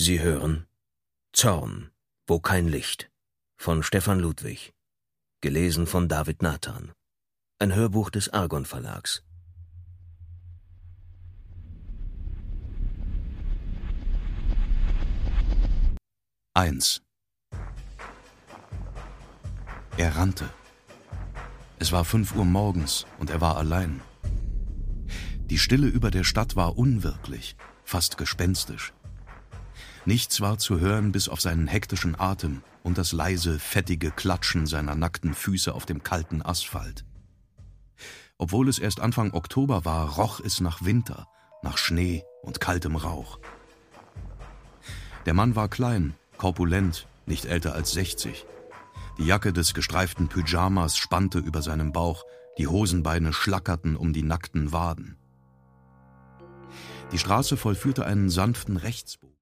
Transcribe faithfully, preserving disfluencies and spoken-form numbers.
Sie hören Zorn, wo kein Licht von Stefan Ludwig, gelesen von David Nathan. Ein Hörbuch des Argon Verlags. eins. Er rannte. Es war fünf Uhr morgens und er war allein. Die Stille über der Stadt war unwirklich, fast gespenstisch. Nichts war zu hören bis auf seinen hektischen Atem und das leise, fettige Klatschen seiner nackten Füße auf dem kalten Asphalt. Obwohl es erst Anfang Oktober war, roch es nach Winter, nach Schnee und kaltem Rauch. Der Mann war klein, korpulent, nicht älter als sechzig. Die Jacke des gestreiften Pyjamas spannte über seinem Bauch, die Hosenbeine schlackerten um die nackten Waden. Die Straße vollführte einen sanften Rechtsbogen.